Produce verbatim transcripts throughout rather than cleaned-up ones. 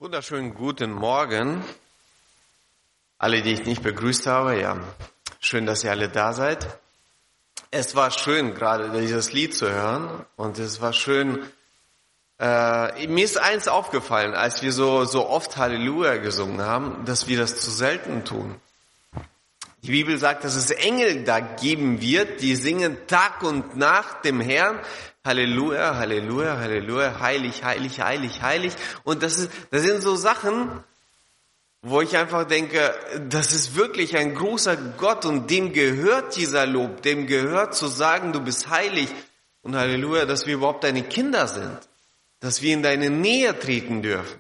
Wunderschönen guten Morgen. Alle, die ich nicht begrüßt habe, ja, schön, dass ihr alle da seid. Es war schön, gerade dieses Lied zu hören, und es war schön. Äh, mir ist eins aufgefallen, als wir so so oft Halleluja gesungen haben, dass wir das zu selten tun. Die Bibel sagt, dass es Engel da geben wird, die singen Tag und Nacht dem Herrn. Halleluja, Halleluja, Halleluja, heilig, heilig, heilig, heilig. Und das ist, das sind so Sachen, wo ich einfach denke, das ist wirklich ein großer Gott und dem gehört dieser Lob, dem gehört zu sagen, du bist heilig und Halleluja, dass wir überhaupt deine Kinder sind, dass wir in deine Nähe treten dürfen.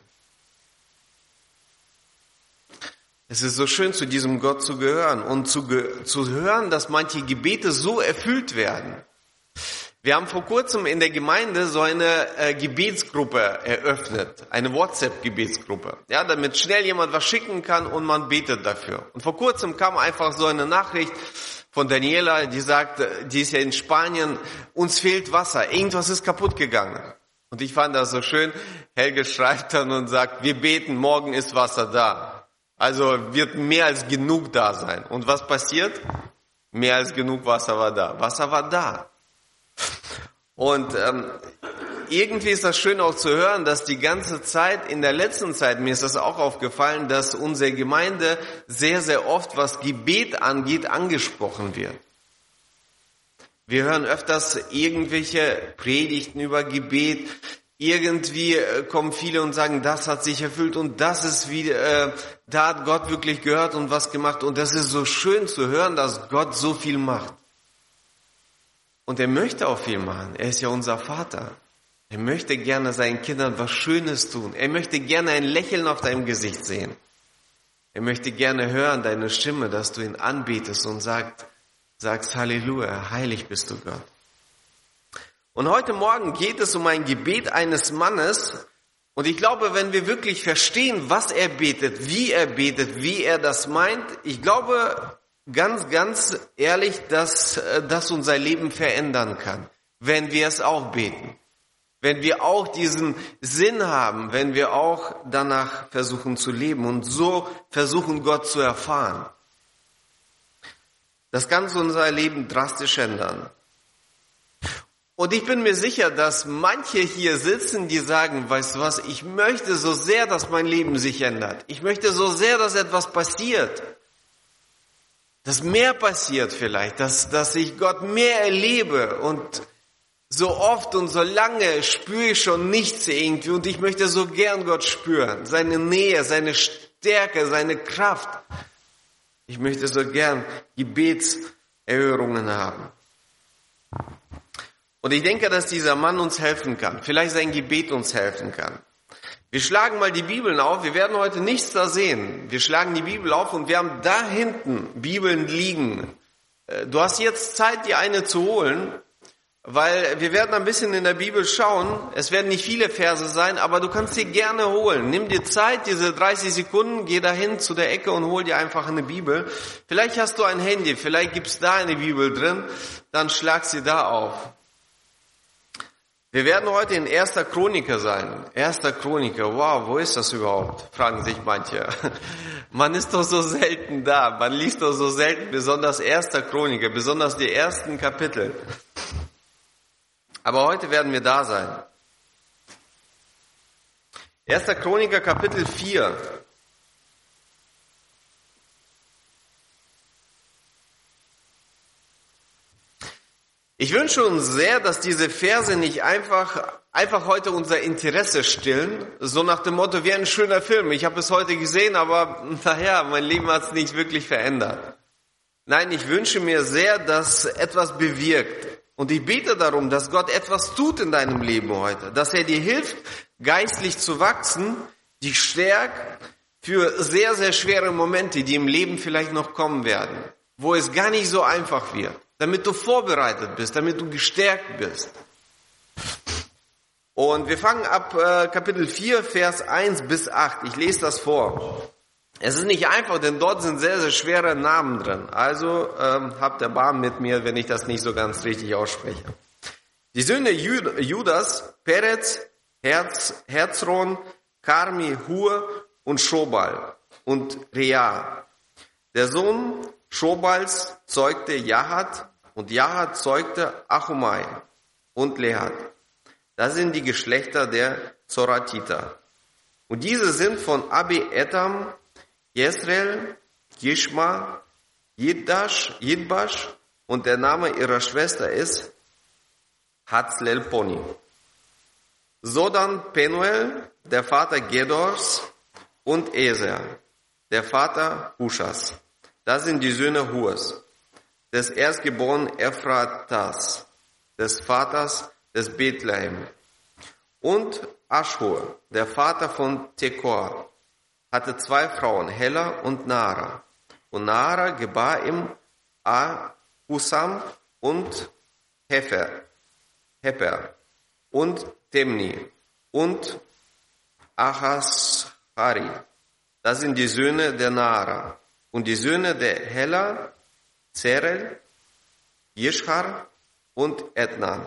Es ist so schön, zu diesem Gott zu gehören und zu, ge- zu hören, dass manche Gebete so erfüllt werden. Wir haben vor kurzem in der Gemeinde so eine äh, Gebetsgruppe eröffnet, eine WhatsApp-Gebetsgruppe, ja, damit schnell jemand was schicken kann und man betet dafür. Und vor kurzem kam einfach so eine Nachricht von Daniela, die sagt, die ist ja in Spanien, uns fehlt Wasser, irgendwas ist kaputt gegangen. Und ich fand das so schön, Helge schreibt dann und sagt, wir beten, morgen ist Wasser da. Also wird mehr als genug da sein. Und was passiert? Mehr als genug Wasser war da. Wasser war da. Und ähm, irgendwie ist das schön auch zu hören, dass die ganze Zeit, in der letzten Zeit, mir ist das auch aufgefallen, dass unsere Gemeinde sehr, sehr oft, was Gebet angeht, angesprochen wird. Wir hören öfters irgendwelche Predigten über Gebet. Irgendwie kommen viele und sagen, das hat sich erfüllt und das ist wie, äh, da hat Gott wirklich gehört und was gemacht. Und das ist so schön zu hören, dass Gott so viel macht. Und er möchte auch viel machen. Er ist ja unser Vater. Er möchte gerne seinen Kindern was Schönes tun. Er möchte gerne ein Lächeln auf deinem Gesicht sehen. Er möchte gerne hören deine Stimme, dass du ihn anbetest und sagst, sagst Halleluja, heilig bist du Gott. Und heute Morgen geht es um ein Gebet eines Mannes. Und ich glaube, wenn wir wirklich verstehen, was er betet, wie er betet, wie er das meint, ich glaube ganz, ganz ehrlich, dass das unser Leben verändern kann, wenn wir es auch beten. Wenn wir auch diesen Sinn haben, wenn wir auch danach versuchen zu leben und so versuchen, Gott zu erfahren. Das kann unser Leben drastisch ändern. Und ich bin mir sicher, dass manche hier sitzen, die sagen, weißt du was, ich möchte so sehr, dass mein Leben sich ändert. Ich möchte so sehr, dass etwas passiert. Dass mehr passiert vielleicht, dass, dass ich Gott mehr erlebe. Und so oft und so lange spüre ich schon nichts irgendwie. Und ich möchte so gern Gott spüren. Seine Nähe, seine Stärke, seine Kraft. Ich möchte so gern Gebetserhörungen haben. Und ich denke, dass dieser Mann uns helfen kann. Vielleicht sein Gebet uns helfen kann. Wir schlagen mal die Bibeln auf. Wir werden heute nichts da sehen. Wir schlagen die Bibel auf und wir haben da hinten Bibeln liegen. Du hast jetzt Zeit, dir eine zu holen, weil wir werden ein bisschen in der Bibel schauen. Es werden nicht viele Verse sein, aber du kannst sie gerne holen. Nimm dir Zeit, diese dreißig Sekunden, geh dahin zu der Ecke und hol dir einfach eine Bibel. Vielleicht hast du ein Handy, vielleicht gibt's da eine Bibel drin, dann schlag sie da auf. Wir werden heute in erster Chroniker sein. erster Chroniker, wow, wo ist das überhaupt? Fragen sich manche. Man ist doch so selten da, man liest doch so selten, besonders erster Chroniker, besonders die ersten Kapitel. Aber heute werden wir da sein. erster Chroniker, Kapitel vier. Ich wünsche uns sehr, dass diese Verse nicht einfach, einfach heute unser Interesse stillen, so nach dem Motto, wie ein schöner Film. Ich habe es heute gesehen, aber naja, mein Leben hat es nicht wirklich verändert. Nein, ich wünsche mir sehr, dass etwas bewirkt. Und ich bete darum, dass Gott etwas tut in deinem Leben heute, dass er dir hilft, geistlich zu wachsen, dich stärkt für sehr, sehr schwere Momente, die im Leben vielleicht noch kommen werden, wo es gar nicht so einfach wird. Damit du vorbereitet bist, damit du gestärkt bist. Und wir fangen ab äh, Kapitel vier, Vers eins bis acht. Ich lese das vor. Es ist nicht einfach, denn dort sind sehr, sehr schwere Namen drin. Also ähm, habt Erbarmen mit mir, wenn ich das nicht so ganz richtig ausspreche. Die Söhne Judas, Perez, Herz, Herzron, Karmi, Hur und Schobal und Rea. Der Sohn Schobals zeugte Jahat und Jahat zeugte Achumai und Lehat. Das sind die Geschlechter der Zoratiter. Und diese sind von Abi Etam, Jesreel, Jishma, Jiddash, Jidbash und der Name ihrer Schwester ist Hatzlelponi. Sodan Penuel, der Vater Gedors und Eser, der Vater Hushas. Das sind die Söhne Hurs, des erstgeborenen Ephratas, des Vaters des Bethlehem. Und Aschur, der Vater von Tekoa, hatte zwei Frauen, Hela und Naara. Und Naara gebar ihm Ahusam und Hefer, Heper und Temni und Achashari. Das sind die Söhne der Naara. Und die Söhne der Hela, Zerel, Jishar und Etnan.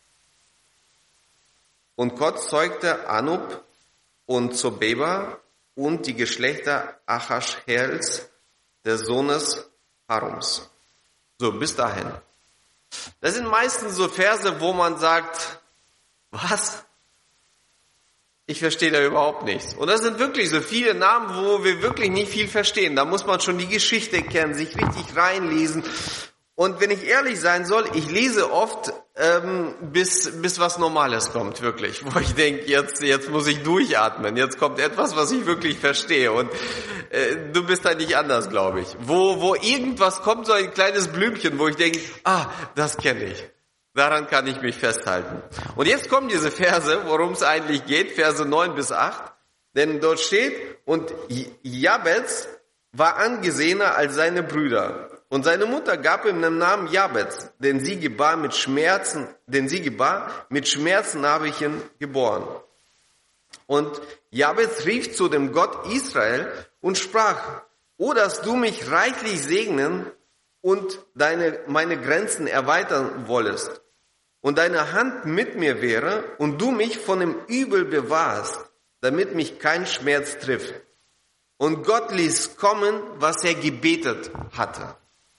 Und Gott zeugte Anub und Zobeba und die Geschlechter Achashhels, des Sohnes Harums. So, bis dahin. Das sind meistens so Verse, wo man sagt, was? Ich verstehe da überhaupt nichts. Und das sind wirklich so viele Namen, wo wir wirklich nicht viel verstehen. Da muss man schon die Geschichte kennen, sich richtig reinlesen. Und wenn ich ehrlich sein soll, ich lese oft, ähm, bis bis was Normales kommt, wirklich. Wo ich denke, jetzt jetzt muss ich durchatmen. Jetzt kommt etwas, was ich wirklich verstehe. Und äh, du bist da nicht anders, glaube ich. Wo wo irgendwas kommt, so ein kleines Blümchen, wo ich denke, ah, das kenne ich. Daran kann ich mich festhalten. Und jetzt kommen diese Verse, worum es eigentlich geht, Verse neun bis acht. Denn dort steht, und Jabez war angesehener als seine Brüder. Und seine Mutter gab ihm den Namen Jabez, denn sie gebar mit Schmerzen, denn sie gebar, mit Schmerzen habe ich ihn geboren. Und Jabez rief zu dem Gott Israel und sprach, O, dass du mich reichlich segnen und deine, meine Grenzen erweitern wollest und deine Hand mit mir wäre und du mich von dem Übel bewahrst, damit mich kein Schmerz trifft. Und Gott ließ kommen, was er gebetet hatte.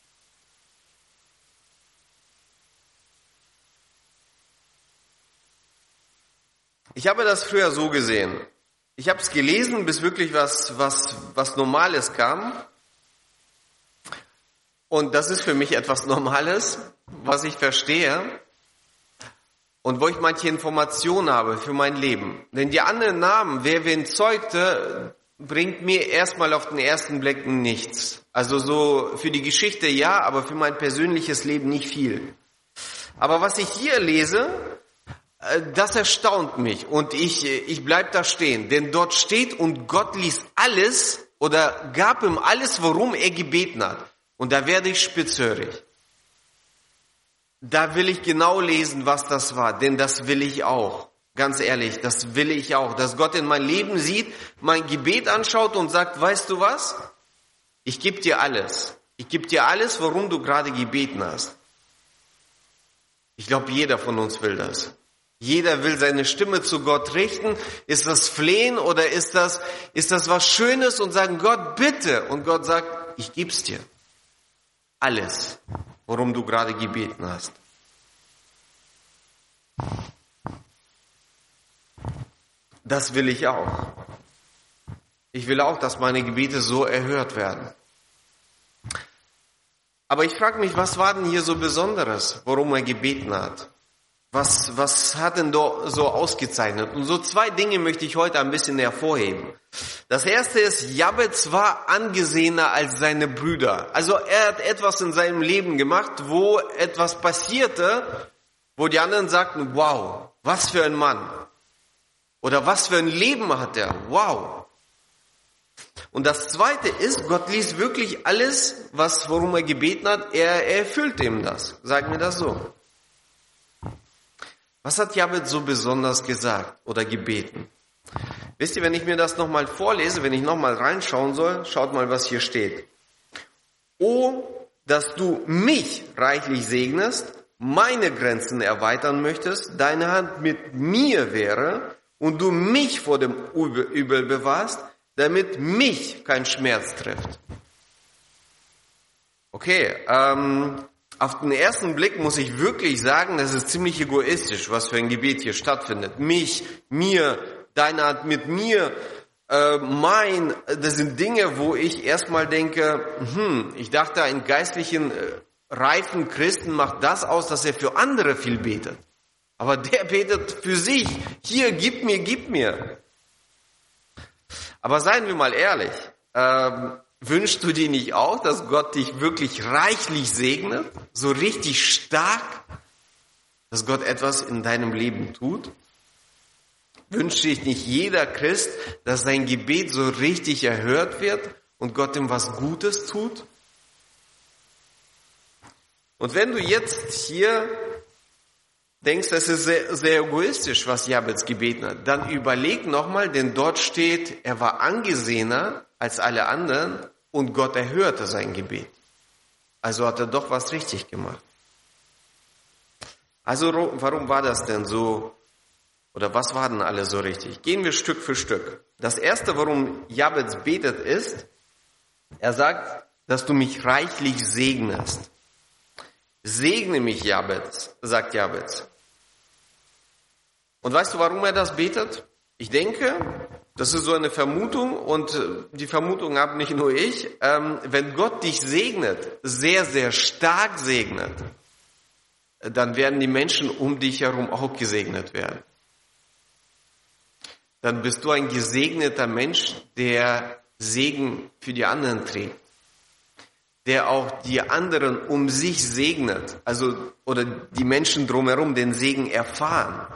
Ich habe das früher so gesehen. Ich habe es gelesen, bis wirklich was, was, was Normales kam. Und das ist für mich etwas Normales, was ich verstehe. Und wo ich manche Informationen habe für mein Leben. Denn die anderen Namen, wer wen zeugte, bringt mir erstmal auf den ersten Blick nichts. Also so für die Geschichte ja, aber für mein persönliches Leben nicht viel. Aber was ich hier lese, das erstaunt mich und ich, ich bleib da stehen. Denn dort steht, und Gott ließ alles oder gab ihm alles, worum er gebeten hat. Und da werde ich spitzhörig. Da will ich genau lesen, was das war, denn das will ich auch. Ganz ehrlich, das will ich auch. Dass Gott in mein Leben sieht, mein Gebet anschaut und sagt, weißt du was? Ich gebe dir alles. Ich gebe dir alles, worum du gerade gebeten hast. Ich glaube, jeder von uns will das. Jeder will seine Stimme zu Gott richten. Ist das Flehen oder ist das, ist das was Schönes und sagen, Gott, bitte. Und Gott sagt, ich geb's dir. Alles, worum du gerade gebeten hast. Das will ich auch. Ich will auch, dass meine Gebete so erhört werden. Aber ich frage mich, was war denn hier so Besonderes, worum er gebeten hat? Was, was hat denn da so ausgezeichnet? Und so zwei Dinge möchte ich heute ein bisschen hervorheben. Das erste ist, Jabez war angesehener als seine Brüder. Also er hat etwas in seinem Leben gemacht, wo etwas passierte, wo die anderen sagten, wow, was für ein Mann. Oder was für ein Leben hat er, wow. Und das zweite ist, Gott ließ wirklich alles, was, worum er gebeten hat, er, er erfüllte ihm das. Sag mir das so. Was hat Jabez so besonders gesagt oder gebeten? Wisst ihr, wenn ich mir das nochmal vorlese, wenn ich nochmal reinschauen soll, schaut mal, was hier steht. O, dass du mich reichlich segnest, meine Grenzen erweitern möchtest, deine Hand mit mir wäre und du mich vor dem Übel bewahrst, damit mich kein Schmerz trifft. Okay, ähm, auf den ersten Blick muss ich wirklich sagen, das ist ziemlich egoistisch, was für ein Gebet hier stattfindet. Mich, mir, deine Art mit mir, äh, mein, das sind Dinge, wo ich erstmal denke, hm, ich dachte, ein geistlichen, äh, reifen Christen macht das aus, dass er für andere viel betet. Aber der betet für sich. Hier, gib mir, gib mir. Aber seien wir mal ehrlich, ähm, wünschst du dir nicht auch, dass Gott dich wirklich reichlich segnet? So richtig stark? Dass Gott etwas in deinem Leben tut? Wünscht sich nicht jeder Christ, dass sein Gebet so richtig erhört wird und Gott ihm was Gutes tut? Und wenn du jetzt hier denkst, das ist sehr, sehr egoistisch, was Jabez gebeten hat, dann überleg nochmal, denn dort steht, er war angesehener als alle anderen und Gott erhörte sein Gebet. Also hat er doch was richtig gemacht. Also warum war das denn so, oder was war denn alles so richtig? Gehen wir Stück für Stück. Das erste, warum Jabez betet, ist, er sagt, dass du mich reichlich segnest. Segne mich, Jabez, sagt Jabez. Und weißt du, warum er das betet? Ich denke, das ist so eine Vermutung und die Vermutung habe nicht nur ich. Ähm, wenn Gott dich segnet, sehr, sehr stark segnet, dann werden die Menschen um dich herum auch gesegnet werden. Dann bist du ein gesegneter Mensch, der Segen für die anderen trägt. Der auch die anderen um sich segnet, also oder die Menschen drumherum den Segen erfahren.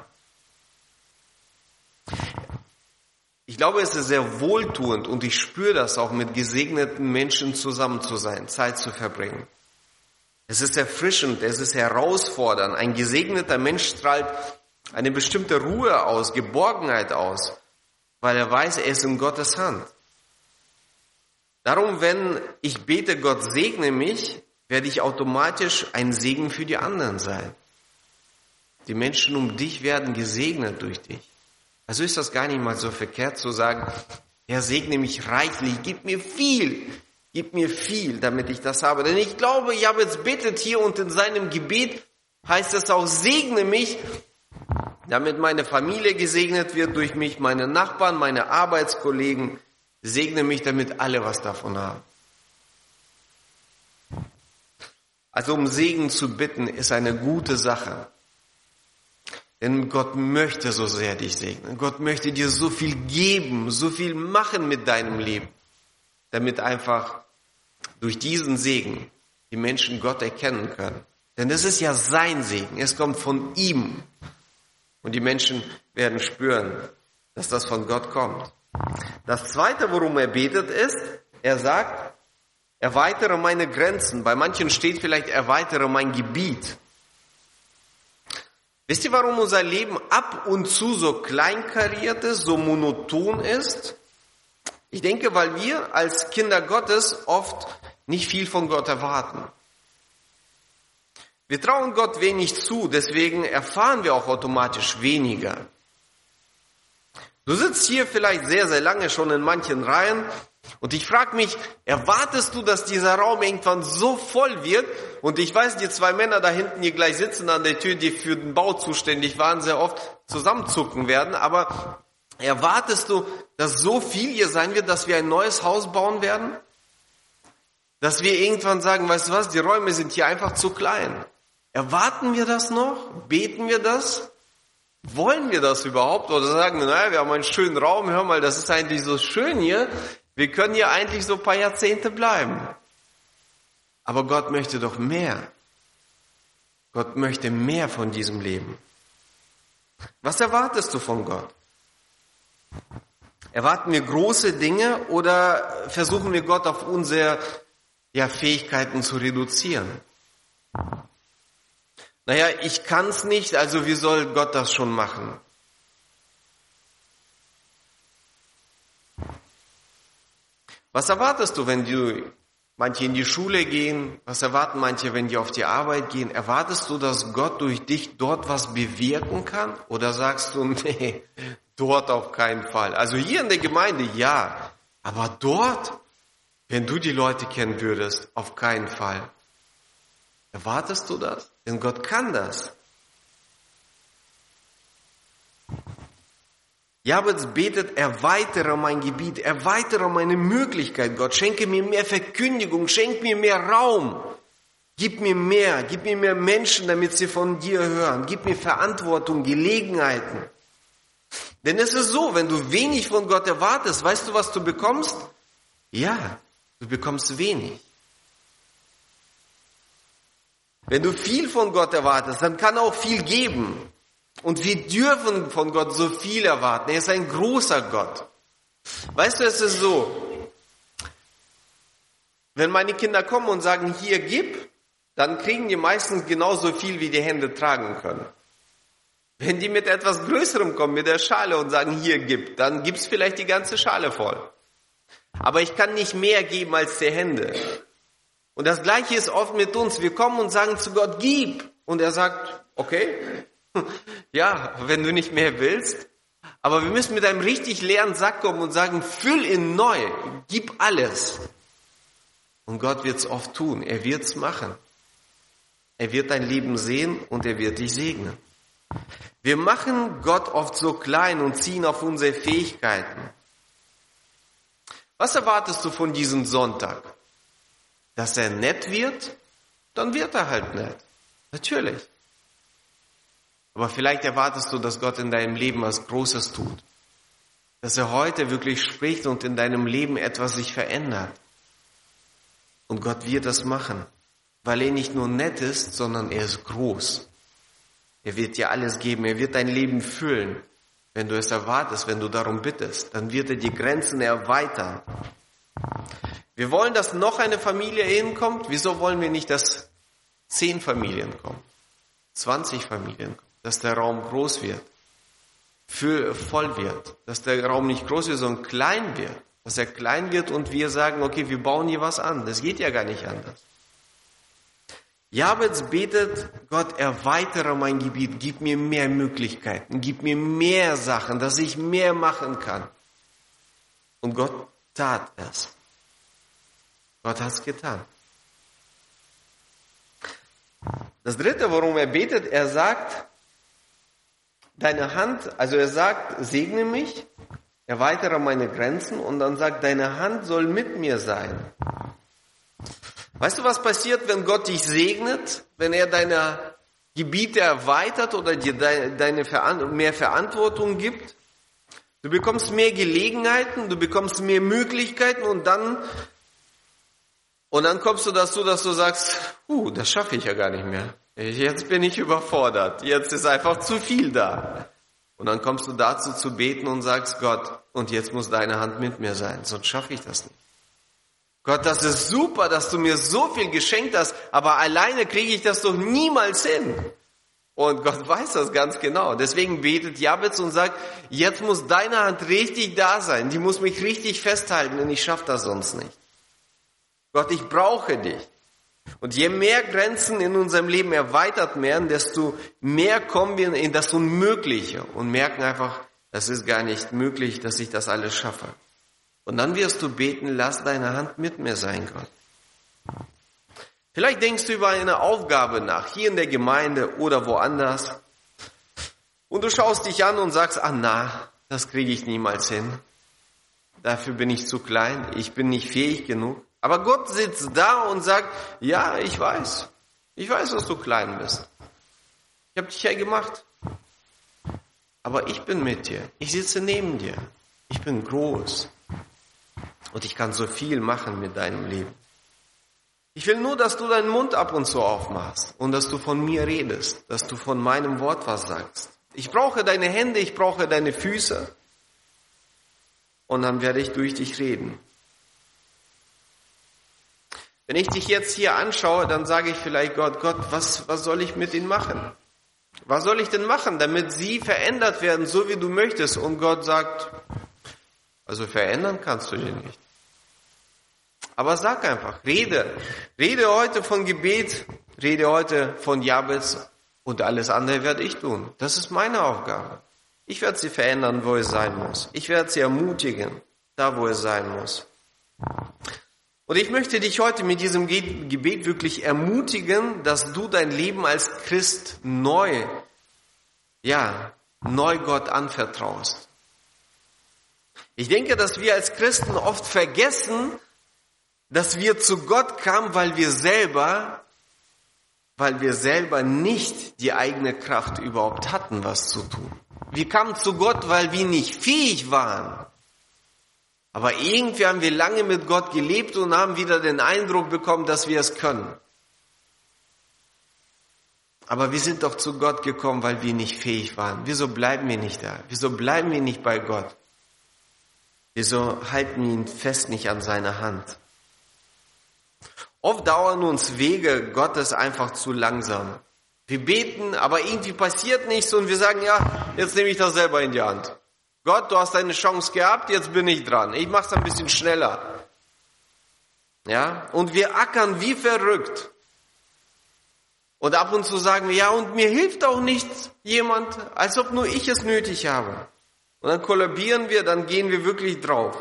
Ich glaube, es ist sehr wohltuend und ich spüre das auch, mit gesegneten Menschen zusammen zu sein, Zeit zu verbringen. Es ist erfrischend, es ist herausfordernd. Ein gesegneter Mensch strahlt eine bestimmte Ruhe aus, Geborgenheit aus, weil er weiß, er ist in Gottes Hand. Darum, wenn ich bete, Gott segne mich, werde ich automatisch ein Segen für die anderen sein. Die Menschen um dich werden gesegnet durch dich. Also ist das gar nicht mal so verkehrt zu sagen, Herr, segne mich reichlich, gib mir viel, gib mir viel, damit ich das habe. Denn ich glaube, Jabez betet hier und in seinem Gebet heißt es auch, segne mich, damit meine Familie gesegnet wird durch mich, meine Nachbarn, meine Arbeitskollegen. Segne mich, damit alle was davon haben. Also um Segen zu bitten, ist eine gute Sache. Denn Gott möchte so sehr dich segnen. Gott möchte dir so viel geben, so viel machen mit deinem Leben, damit einfach durch diesen Segen die Menschen Gott erkennen können. Denn das ist ja sein Segen, es kommt von ihm. Und die Menschen werden spüren, dass das von Gott kommt. Das Zweite, worum er betet, ist, er sagt, erweitere meine Grenzen. Bei manchen steht vielleicht, erweitere mein Gebiet. Wisst ihr, warum unser Leben ab und zu so kleinkariert ist, so monoton ist? Ich denke, weil wir als Kinder Gottes oft nicht viel von Gott erwarten. Wir trauen Gott wenig zu, deswegen erfahren wir auch automatisch weniger. Du sitzt hier vielleicht sehr, sehr lange schon in manchen Reihen und ich frage mich, erwartest du, dass dieser Raum irgendwann so voll wird? Und ich weiß, die zwei Männer da hinten, die gleich sitzen an der Tür, die für den Bau zuständig waren, sehr oft zusammenzucken werden. Aber erwartest du, dass so viel hier sein wird, dass wir ein neues Haus bauen werden? Dass wir irgendwann sagen, weißt du was, die Räume sind hier einfach zu klein. Erwarten wir das noch? Beten wir das? Wollen wir das überhaupt? Oder sagen wir, naja, wir haben einen schönen Raum, hör mal, das ist eigentlich so schön hier. Wir können hier eigentlich so ein paar Jahrzehnte bleiben. Aber Gott möchte doch mehr. Gott möchte mehr von diesem Leben. Was erwartest du von Gott? Erwarten wir große Dinge oder versuchen wir Gott auf unsere ja, Fähigkeiten zu reduzieren? Naja, ich kann's nicht, also wie soll Gott das schon machen? Was erwartest du, wenn du manche in die Schule gehen? Was erwarten manche, wenn die auf die Arbeit gehen? Erwartest du, dass Gott durch dich dort was bewirken kann? Oder sagst du, nee, dort auf keinen Fall. Also hier in der Gemeinde, ja. Aber dort, wenn du die Leute kennen würdest, auf keinen Fall. Erwartest du das? Denn Gott kann das. Jabez betet, erweitere mein Gebiet, erweitere meine Möglichkeit, Gott. Schenke mir mehr Verkündigung, schenk mir mehr Raum. Gib mir mehr, gib mir mehr Menschen, damit sie von dir hören. Gib mir Verantwortung, Gelegenheiten. Denn es ist so, wenn du wenig von Gott erwartest, weißt du, was du bekommst? Ja, du bekommst wenig. Wenn du viel von Gott erwartest, dann kann er auch viel geben. Und wir dürfen von Gott so viel erwarten. Er ist ein großer Gott. Weißt du, es ist so, wenn meine Kinder kommen und sagen, hier, gib, dann kriegen die meistens genauso viel, wie die Hände tragen können. Wenn die mit etwas Größerem kommen, mit der Schale und sagen, hier, gib, dann gibt's vielleicht die ganze Schale voll. Aber ich kann nicht mehr geben als die Hände. Und das Gleiche ist oft mit uns. Wir kommen und sagen zu Gott, gib. Und er sagt, okay, ja, wenn du nicht mehr willst. Aber wir müssen mit einem richtig leeren Sack kommen und sagen, füll ihn neu, gib alles. Und Gott wird's oft tun. Er wird's machen. Er wird dein Leben sehen und er wird dich segnen. Wir machen Gott oft so klein und ziehen auf unsere Fähigkeiten. Was erwartest du von diesem Sonntag? Dass er nett wird? Dann wird er halt nett. Natürlich. Aber vielleicht erwartest du, dass Gott in deinem Leben was Großes tut. Dass er heute wirklich spricht und in deinem Leben etwas sich verändert. Und Gott wird das machen. Weil er nicht nur nett ist, sondern er ist groß. Er wird dir alles geben. Er wird dein Leben füllen. Wenn du es erwartest, wenn du darum bittest, dann wird er die Grenzen erweitern. Wir wollen, dass noch eine Familie hinkommt. Wieso wollen wir nicht, dass zehn Familien kommen? zwanzig Familien kommen? Dass der Raum groß wird. Für, voll wird. Dass der Raum nicht groß wird, sondern klein wird. Dass er klein wird und wir sagen, okay, wir bauen hier was an. Das geht ja gar nicht anders. Jabez betet, Gott, erweitere mein Gebiet, gib mir mehr Möglichkeiten, gib mir mehr Sachen, dass ich mehr machen kann. Und Gott tat es. Gott hat es getan. Das dritte, worum er betet, er sagt, deine Hand, also er sagt, segne mich, erweitere meine Grenzen und dann sagt, deine Hand soll mit mir sein. Weißt du, was passiert, wenn Gott dich segnet, wenn er deine Gebiete erweitert oder dir deine mehr Verantwortung gibt? Du bekommst mehr Gelegenheiten, du bekommst mehr Möglichkeiten und dann und dann kommst du dazu, dass du sagst, uh, das schaffe ich ja gar nicht mehr. Jetzt bin ich überfordert, jetzt ist einfach zu viel da. Und dann kommst du dazu zu beten und sagst, Gott, und jetzt muss deine Hand mit mir sein, sonst schaffe ich das nicht. Gott, das ist super, dass du mir so viel geschenkt hast, aber alleine kriege ich das doch niemals hin. Und Gott weiß das ganz genau. Deswegen betet Jabez und sagt, jetzt muss deine Hand richtig da sein. Die muss mich richtig festhalten, denn ich schaffe das sonst nicht. Gott, ich brauche dich. Und je mehr Grenzen in unserem Leben erweitert werden, desto mehr kommen wir in das Unmögliche und merken einfach, das ist gar nicht möglich, dass ich das alles schaffe. Und dann wirst du beten, lass deine Hand mit mir sein, Gott. Vielleicht denkst du über eine Aufgabe nach, hier in der Gemeinde oder woanders. Und du schaust dich an und sagst, ah na, das kriege ich niemals hin. Dafür bin ich zu klein, ich bin nicht fähig genug. Aber Gott sitzt da und sagt, ja, ich weiß. Ich weiß, dass du klein bist. Ich habe dich ja gemacht. Aber ich bin mit dir. Ich sitze neben dir. Ich bin groß. Und ich kann so viel machen mit deinem Leben. Ich will nur, dass du deinen Mund ab und zu aufmachst und dass du von mir redest, dass du von meinem Wort was sagst. Ich brauche deine Hände, ich brauche deine Füße und dann werde ich durch dich reden. Wenn ich dich jetzt hier anschaue, dann sage ich vielleicht Gott, Gott, was, was soll ich mit ihnen machen? Was soll ich denn machen, damit sie verändert werden, so wie du möchtest? Und Gott sagt, also verändern kannst du dich nicht. Aber sag einfach, rede. Rede heute von Gebet, rede heute von Jabez und alles andere werde ich tun. Das ist meine Aufgabe. Ich werde sie verändern, wo es sein muss. Ich werde sie ermutigen, da wo es sein muss. Und ich möchte dich heute mit diesem Gebet wirklich ermutigen, dass du dein Leben als Christ neu, ja, neu Gott anvertraust. Ich denke, dass wir als Christen oft vergessen, dass wir zu Gott kamen, weil wir selber, weil wir selber nicht die eigene Kraft überhaupt hatten, was zu tun. Wir kamen zu Gott, weil wir nicht fähig waren. Aber irgendwie haben wir lange mit Gott gelebt und haben wieder den Eindruck bekommen, dass wir es können. Aber wir sind doch zu Gott gekommen, weil wir nicht fähig waren. Wieso bleiben wir nicht da? Wieso bleiben wir nicht bei Gott? Wieso halten wir ihn fest nicht an seiner Hand? Oft dauern uns Wege Gottes einfach zu langsam. Wir beten, aber irgendwie passiert nichts und wir sagen, ja, jetzt nehme ich das selber in die Hand. Gott, du hast deine Chance gehabt, jetzt bin ich dran. Ich mache es ein bisschen schneller. Ja, und wir ackern wie verrückt. Und ab und zu sagen wir, ja, und mir hilft auch nicht jemand, als ob nur ich es nötig habe. Und dann kollabieren wir, dann gehen wir wirklich drauf.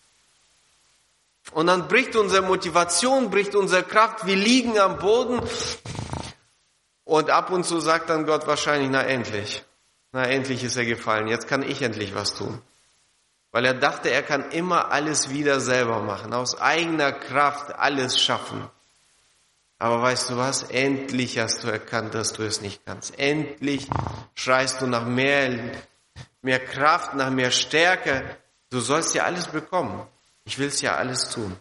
Und dann bricht unsere Motivation, bricht unsere Kraft, wir liegen am Boden. Und ab und zu sagt dann Gott wahrscheinlich, na endlich. Na, endlich ist er gefallen. Jetzt kann ich endlich was tun. Weil er dachte, er kann immer alles wieder selber machen. Aus eigener Kraft alles schaffen. Aber weißt du was? Endlich hast du erkannt, dass du es nicht kannst. Endlich schreist du nach mehr, mehr Kraft, nach mehr Stärke. Du sollst ja alles bekommen. Ich will es ja alles tun.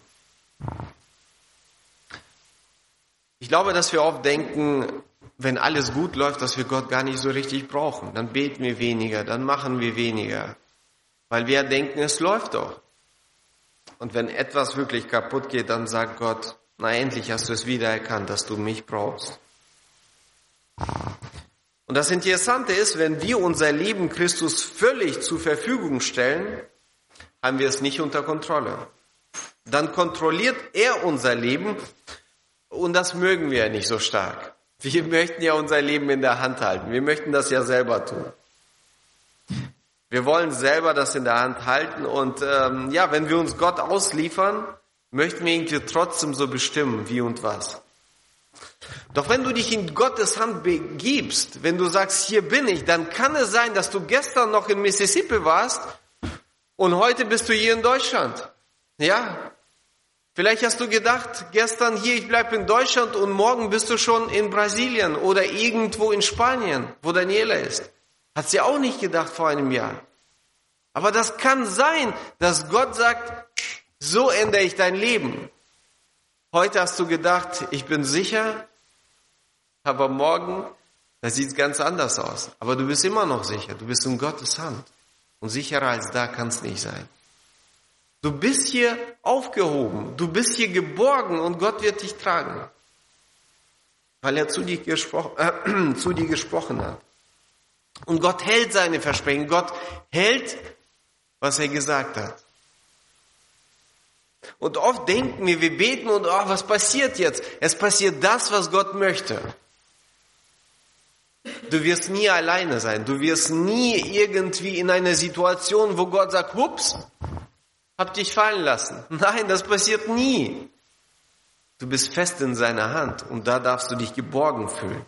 Ich glaube, dass wir oft denken, wenn alles gut läuft, dass wir Gott gar nicht so richtig brauchen. Dann beten wir weniger, dann machen wir weniger. Weil wir denken, es läuft doch. Und wenn etwas wirklich kaputt geht, dann sagt Gott, na endlich hast du es wieder erkannt, dass du mich brauchst. Und das Interessante ist, wenn wir unser Leben Christus völlig zur Verfügung stellen, haben wir es nicht unter Kontrolle. Dann kontrolliert er unser Leben und das mögen wir ja nicht so stark. Wir möchten ja unser Leben in der Hand halten. Wir möchten das ja selber tun. Wir wollen selber das in der Hand halten und ähm, ja, wenn wir uns Gott ausliefern, möchten wir irgendwie trotzdem so bestimmen, wie und was. Doch wenn du dich in Gottes Hand begibst, wenn du sagst, hier bin ich, dann kann es sein, dass du gestern noch in Mississippi warst und heute bist du hier in Deutschland. Ja, vielleicht hast du gedacht, gestern hier, ich bleibe in Deutschland und morgen bist du schon in Brasilien oder irgendwo in Spanien, wo Daniela ist. Hat sie auch nicht gedacht vor einem Jahr. Aber das kann sein, dass Gott sagt, so ändere ich dein Leben. Heute hast du gedacht, ich bin sicher, aber morgen, da sieht es ganz anders aus. Aber du bist immer noch sicher, du bist in Gottes Hand. Und sicherer als da kann es nicht sein. Du bist hier aufgehoben, du bist hier geborgen und Gott wird dich tragen. Weil er zu dir, gespro- äh, zu dir gesprochen hat. Und Gott hält seine Versprechen. Gott hält, was er gesagt hat. Und oft denken wir, wir beten und oh, was passiert jetzt? Es passiert das, was Gott möchte. Du wirst nie alleine sein. Du wirst nie irgendwie in einer Situation, wo Gott sagt, hups, hab dich fallen lassen. Nein, das passiert nie. Du bist fest in seiner Hand und da darfst du dich geborgen fühlen.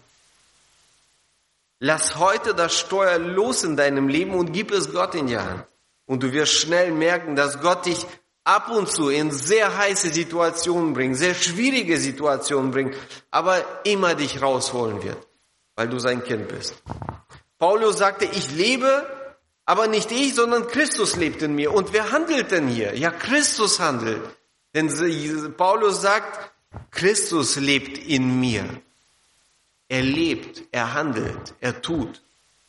Lass heute das Steuer los in deinem Leben und gib es Gott in die Hand. Und du wirst schnell merken, dass Gott dich ab und zu in sehr heiße Situationen bringt, sehr schwierige Situationen bringt, aber immer dich rausholen wird, weil du sein Kind bist. Paulus sagte, ich lebe, aber nicht ich, sondern Christus lebt in mir. Und wer handelt denn hier? Ja, Christus handelt. Denn Paulus sagt, Christus lebt in mir. Er lebt, er handelt, er tut.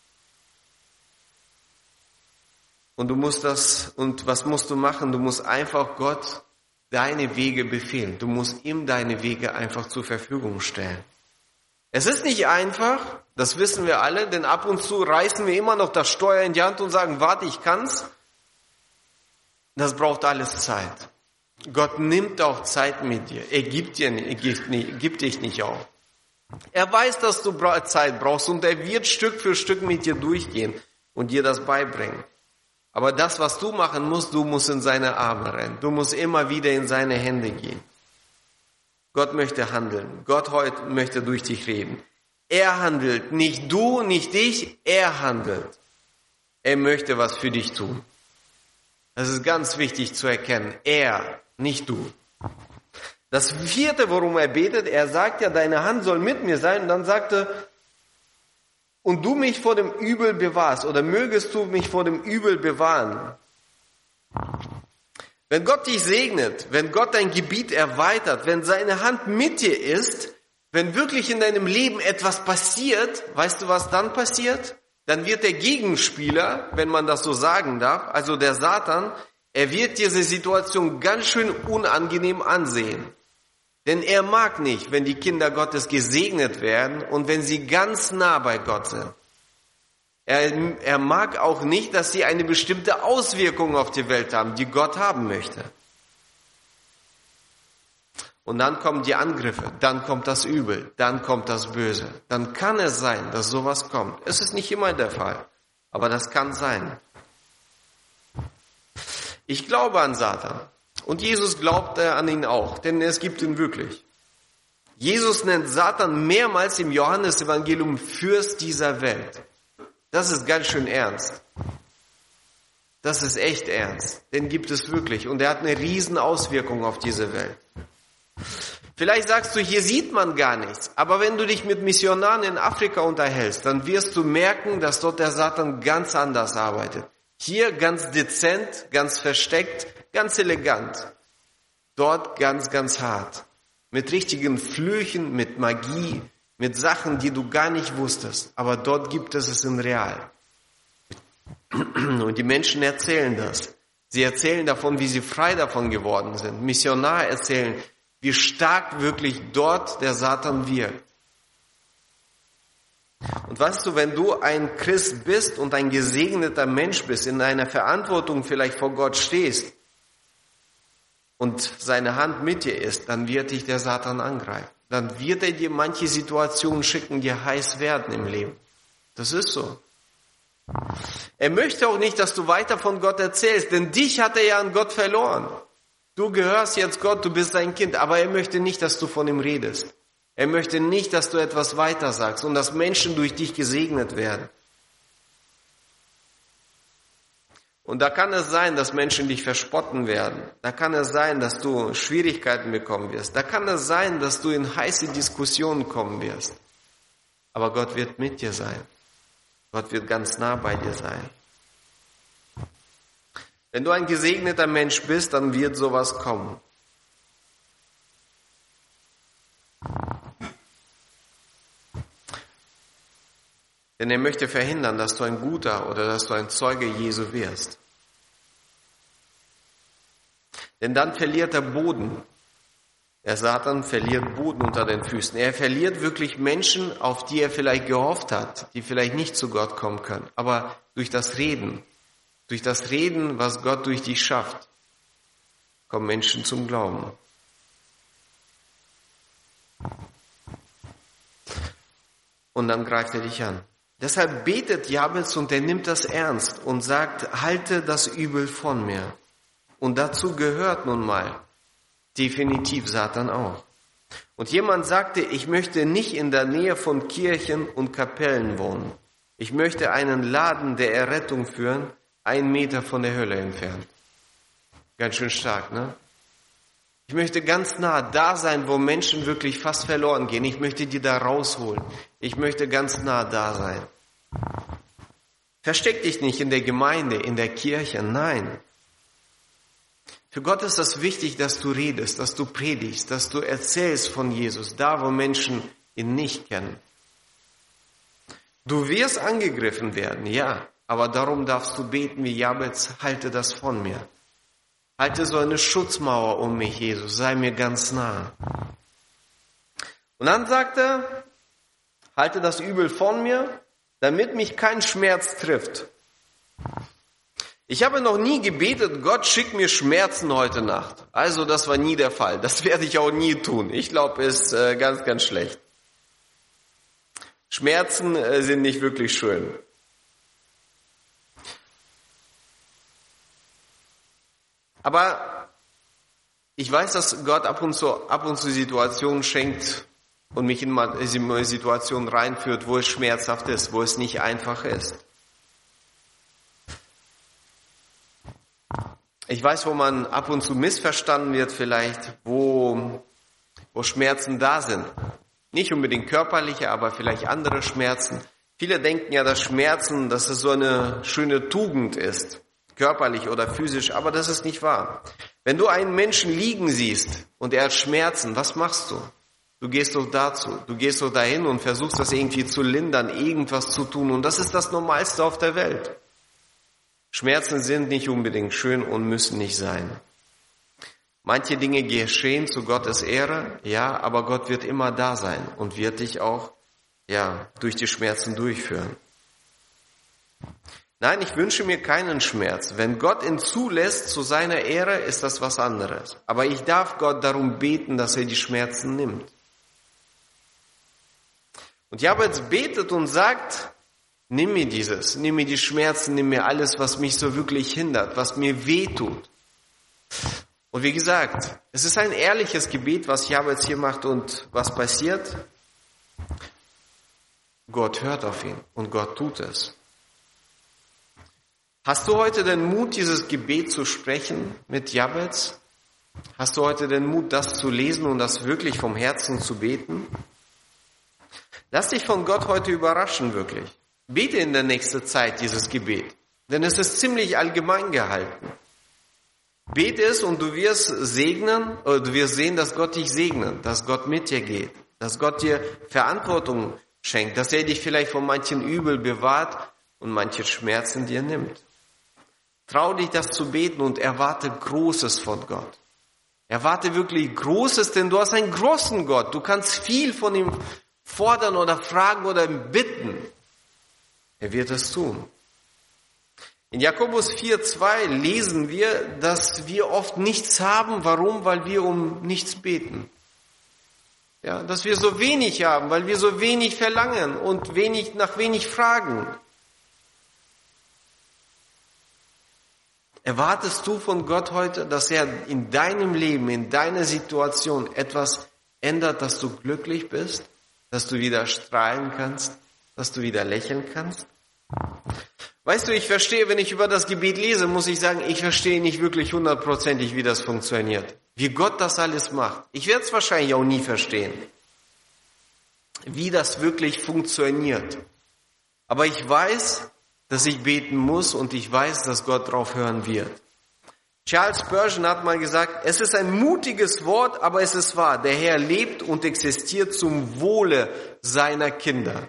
Und du musst das, und was musst du machen? Du musst einfach Gott deine Wege befehlen. Du musst ihm deine Wege einfach zur Verfügung stellen. Es ist nicht einfach, das wissen wir alle, denn ab und zu reißen wir immer noch das Steuer in die Hand und sagen, warte, ich kann's. Das braucht alles Zeit. Gott nimmt auch Zeit mit dir. Er gibt dir, er gibt, gibt dich nicht auf. Er weiß, dass du Zeit brauchst und er wird Stück für Stück mit dir durchgehen. und dir das beibringen. Aber das, was du machen musst, du musst in seine Arme rennen. Du musst immer wieder in seine Hände gehen. Gott möchte handeln. Gott heute möchte durch dich reden. Er handelt. Nicht du, nicht ich. Er handelt. Er möchte was für dich tun. Das ist ganz wichtig zu erkennen. Er, nicht du. Das vierte, worum er betet, er sagt ja, deine Hand soll mit mir sein. Und dann sagte, und du mich vor dem Übel bewahrst, oder mögest du mich vor dem Übel bewahren. Wenn Gott dich segnet, wenn Gott dein Gebiet erweitert, wenn seine Hand mit dir ist, wenn wirklich in deinem Leben etwas passiert, weißt du, was dann passiert? Dann wird der Gegenspieler, wenn man das so sagen darf, also der Satan, er wird diese Situation ganz schön unangenehm ansehen. Denn er mag nicht, wenn die Kinder Gottes gesegnet werden und wenn sie ganz nah bei Gott sind. Er, er mag auch nicht, dass sie eine bestimmte Auswirkung auf die Welt haben, die Gott haben möchte. Und dann kommen die Angriffe, dann kommt das Übel, dann kommt das Böse. Dann kann es sein, dass sowas kommt. Es ist nicht immer der Fall, aber das kann sein. Ich glaube an Satan. Und Jesus glaubte an ihn auch, denn es gibt ihn wirklich. Jesus nennt Satan mehrmals im Johannesevangelium Fürst dieser Welt. Das ist ganz schön ernst. Das ist echt ernst. Den gibt es wirklich. Und er hat eine riesen Auswirkung auf diese Welt. Vielleicht sagst du, hier sieht man gar nichts. Aber wenn du dich mit Missionaren in Afrika unterhältst, dann wirst du merken, dass dort der Satan ganz anders arbeitet. Hier ganz dezent, ganz versteckt, ganz elegant. Dort ganz, ganz hart. Mit richtigen Flüchen, mit Magie, mit Sachen, die du gar nicht wusstest. Aber dort gibt es es in real. Und die Menschen erzählen das. Sie erzählen davon, wie sie frei davon geworden sind. Missionare erzählen, wie stark wirklich dort der Satan wirkt. Und weißt du, wenn du ein Christ bist und ein gesegneter Mensch bist, in einer Verantwortung vielleicht vor Gott stehst und seine Hand mit dir ist, dann wird dich der Satan angreifen. Dann wird er dir manche Situationen schicken, die heiß werden im Leben. Das ist so. Er möchte auch nicht, dass du weiter von Gott erzählst, denn dich hat er ja an Gott verloren. Du gehörst jetzt Gott, du bist sein Kind, aber er möchte nicht, dass du von ihm redest. Er möchte nicht, dass du etwas weiter sagst und dass Menschen durch dich gesegnet werden. Und da kann es sein, dass Menschen dich verspotten werden. Da kann es sein, dass du Schwierigkeiten bekommen wirst. Da kann es sein, dass du in heiße Diskussionen kommen wirst. Aber Gott wird mit dir sein. Gott wird ganz nah bei dir sein. Wenn du ein gesegneter Mensch bist, dann wird sowas kommen. Denn er möchte verhindern, dass du ein guter oder dass du ein Zeuge Jesu wirst. Denn dann verliert er Boden. Der Satan verliert Boden unter den Füßen. Er verliert wirklich Menschen, auf die er vielleicht gehofft hat, die vielleicht nicht zu Gott kommen können. Aber durch das Reden, durch das Reden, was Gott durch dich schafft, kommen Menschen zum Glauben. Und dann greift er dich an. Deshalb betet Jabez und er nimmt das ernst und sagt, halte das Übel von mir. Und dazu gehört nun mal definitiv Satan auch. Und jemand sagte, ich möchte nicht in der Nähe von Kirchen und Kapellen wohnen. Ich möchte einen Laden der Errettung führen, einen Meter von der Hölle entfernt. Ganz schön stark, ne? Ich möchte ganz nah da sein, wo Menschen wirklich fast verloren gehen. Ich möchte die da rausholen. Ich möchte ganz nah da sein. Versteck dich nicht in der Gemeinde, in der Kirche. Nein. Für Gott ist das wichtig, dass du redest, dass du predigst, dass du erzählst von Jesus, da wo Menschen ihn nicht kennen. Du wirst angegriffen werden, ja, aber darum darfst du beten wie Jabez, halte das von mir. Halte so eine Schutzmauer um mich, Jesus, sei mir ganz nah. Und dann sagt er, halte das Übel von mir, damit mich kein Schmerz trifft. Ich habe noch nie gebetet, Gott schick mir Schmerzen heute Nacht. Also das war nie der Fall. Das werde ich auch nie tun. Ich glaube, es ist äh, ganz, ganz schlecht. Schmerzen äh, sind nicht wirklich schön. Aber ich weiß, dass Gott ab und zu, ab und zu Situationen schenkt und mich in Situationen reinführt, wo es schmerzhaft ist, wo es nicht einfach ist. Ich weiß, wo man ab und zu missverstanden wird vielleicht, wo, wo Schmerzen da sind. Nicht unbedingt körperliche, aber vielleicht andere Schmerzen. Viele denken ja, dass Schmerzen, dass es so eine schöne Tugend ist, körperlich oder physisch, aber das ist nicht wahr. Wenn du einen Menschen liegen siehst und er hat Schmerzen, was machst du? Du gehst doch dazu, du gehst doch dahin und versuchst das irgendwie zu lindern, irgendwas zu tun und das ist das Normalste auf der Welt. Schmerzen sind nicht unbedingt schön und müssen nicht sein. Manche Dinge geschehen zu Gottes Ehre, ja, aber Gott wird immer da sein und wird dich auch, ja, durch die Schmerzen durchführen. Nein, ich wünsche mir keinen Schmerz. Wenn Gott ihn zulässt zu seiner Ehre, ist das was anderes. Aber ich darf Gott darum beten, dass er die Schmerzen nimmt. Und Jabez betet und sagt, nimm mir dieses, nimm mir die Schmerzen, nimm mir alles, was mich so wirklich hindert, was mir wehtut. Und wie gesagt, es ist ein ehrliches Gebet, was Jabez hier macht und was passiert? Gott hört auf ihn und Gott tut es. Hast du heute den Mut, dieses Gebet zu sprechen mit Jabez? Hast du heute den Mut, das zu lesen und das wirklich vom Herzen zu beten? Lass dich von Gott heute überraschen, wirklich. Bete in der nächsten Zeit dieses Gebet, denn es ist ziemlich allgemein gehalten. Bete es und du wirst segnen, oder du wirst sehen, dass Gott dich segnet, dass Gott mit dir geht, dass Gott dir Verantwortung schenkt, dass er dich vielleicht von manchen Übel bewahrt und manche Schmerzen dir nimmt. Trau dich, das zu beten und erwarte Großes von Gott. Erwarte wirklich Großes, denn du hast einen großen Gott. Du kannst viel von ihm fordern oder fragen oder bitten. Er wird es tun. In Jakobus vier zwei lesen wir, dass wir oft nichts haben. Warum? Weil wir um nichts beten. Ja, dass wir so wenig haben, weil wir so wenig verlangen und wenig, nach wenig fragen. Erwartest du von Gott heute, dass er in deinem Leben, in deiner Situation etwas ändert, dass du glücklich bist, dass du wieder strahlen kannst, dass du wieder lächeln kannst? Weißt du, ich verstehe, wenn ich über das Gebet lese, muss ich sagen, ich verstehe nicht wirklich hundertprozentig, wie das funktioniert. Wie Gott das alles macht. Ich werde es wahrscheinlich auch nie verstehen, wie das wirklich funktioniert. Aber ich weiß, dass ich beten muss und ich weiß, dass Gott drauf hören wird. Charles Spurgeon hat mal gesagt, es ist ein mutiges Wort, aber es ist wahr. Der Herr lebt und existiert zum Wohle seiner Kinder.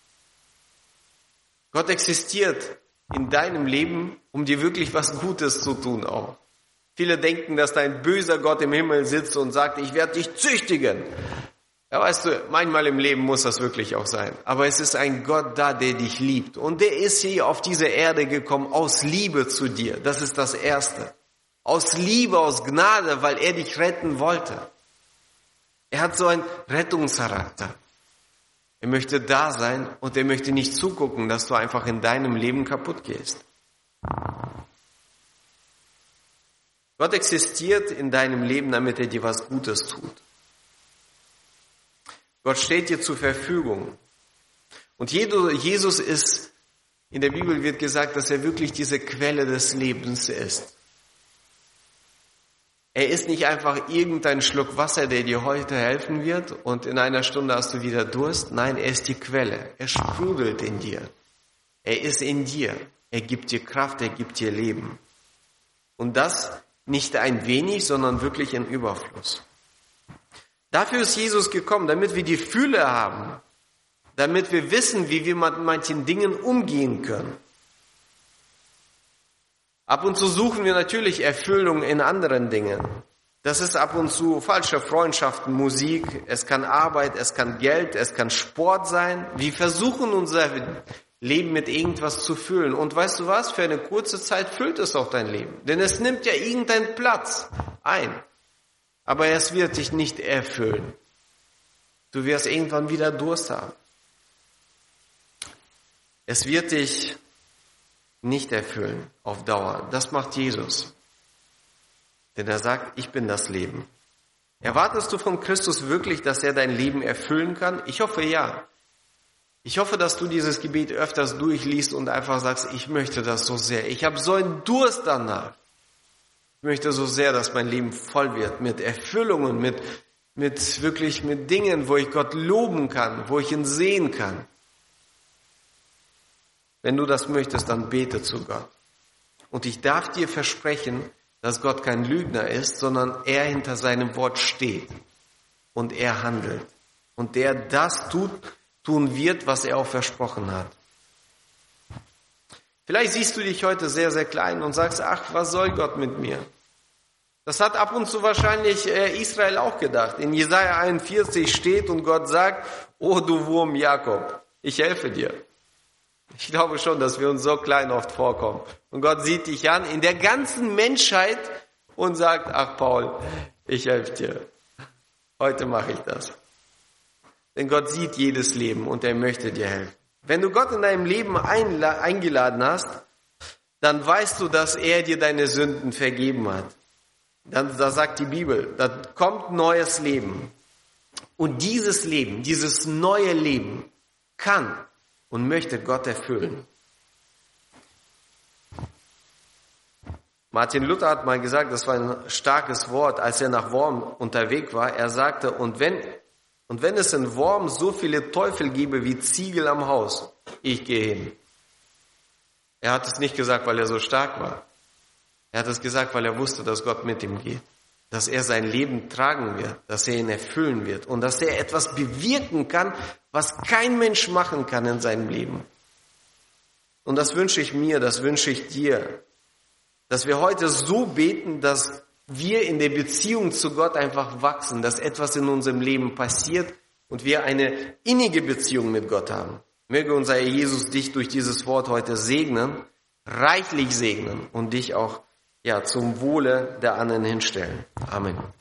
Gott existiert in deinem Leben, um dir wirklich was Gutes zu tun auch. Viele denken, dass da ein böser Gott im Himmel sitzt und sagt, ich werde dich züchtigen. Ja, weißt du, manchmal im Leben muss das wirklich auch sein. Aber es ist ein Gott da, der dich liebt. Und der ist hier auf diese Erde gekommen aus Liebe zu dir. Das ist das Erste. Aus Liebe, aus Gnade, weil er dich retten wollte. Er hat so einen Rettungscharakter. Er möchte da sein und er möchte nicht zugucken, dass du einfach in deinem Leben kaputt gehst. Gott existiert in deinem Leben, damit er dir was Gutes tut. Gott steht dir zur Verfügung. Und Jesus ist, in der Bibel wird gesagt, dass er wirklich diese Quelle des Lebens ist. Er ist nicht einfach irgendein Schluck Wasser, der dir heute helfen wird und in einer Stunde hast du wieder Durst. Nein, er ist die Quelle. Er sprudelt in dir. Er ist in dir. Er gibt dir Kraft, er gibt dir Leben. Und das nicht ein wenig, sondern wirklich in Überfluss. Dafür ist Jesus gekommen, damit wir die Fülle haben, damit wir wissen, wie wir mit manchen Dingen umgehen können. Ab und zu suchen wir natürlich Erfüllung in anderen Dingen. Das ist ab und zu falsche Freundschaften, Musik, es kann Arbeit, es kann Geld, es kann Sport sein. Wir versuchen unser Leben mit irgendwas zu füllen. Und weißt du was? Für eine kurze Zeit füllt es auch dein Leben. Denn es nimmt ja irgendeinen Platz ein. Aber es wird dich nicht erfüllen. Du wirst irgendwann wieder Durst haben. Es wird dich nicht erfüllen auf Dauer. Das macht Jesus. Denn er sagt, ich bin das Leben. Erwartest du von Christus wirklich, dass er dein Leben erfüllen kann? Ich hoffe, ja. Ich hoffe, dass du dieses Gebet öfters durchliest und einfach sagst, ich möchte das so sehr. Ich habe so einen Durst danach. Ich möchte so sehr, dass mein Leben voll wird mit Erfüllungen, mit, mit wirklich mit Dingen, wo ich Gott loben kann, wo ich ihn sehen kann. Wenn du das möchtest, dann bete zu Gott. Und ich darf dir versprechen, dass Gott kein Lügner ist, sondern er hinter seinem Wort steht und er handelt. Und der das tut, tun wird, was er auch versprochen hat. Vielleicht siehst du dich heute sehr, sehr klein und sagst, ach, was soll Gott mit mir? Das hat ab und zu wahrscheinlich Israel auch gedacht. In Jesaja einundvierzig steht und Gott sagt, oh du Wurm Jakob, ich helfe dir. Ich glaube schon, dass wir uns so klein oft vorkommen. Und Gott sieht dich an in der ganzen Menschheit und sagt, ach Paul, ich helfe dir. Heute mache ich das. Denn Gott sieht jedes Leben und er möchte dir helfen. Wenn du Gott in deinem Leben eingeladen hast, dann weißt du, dass er dir deine Sünden vergeben hat. Dann, da sagt die Bibel, da kommt neues Leben. Und dieses Leben, dieses neue Leben kann und möchte Gott erfüllen. Martin Luther hat mal gesagt, das war ein starkes Wort, als er nach Worm unterwegs war. Er sagte, und wenn, und wenn es in Worm so viele Teufel gäbe wie Ziegel am Haus, ich gehe hin. Er hat es nicht gesagt, weil er so stark war. Er hat es gesagt, weil er wusste, dass Gott mit ihm geht. Dass er sein Leben tragen wird, dass er ihn erfüllen wird und dass er etwas bewirken kann, was kein Mensch machen kann in seinem Leben. Und das wünsche ich mir, das wünsche ich dir, dass wir heute so beten, dass wir in der Beziehung zu Gott einfach wachsen, dass etwas in unserem Leben passiert und wir eine innige Beziehung mit Gott haben. Möge unser Herr Jesus dich durch dieses Wort heute segnen, reichlich segnen und dich auch ja zum Wohle der anderen hinstellen. Amen.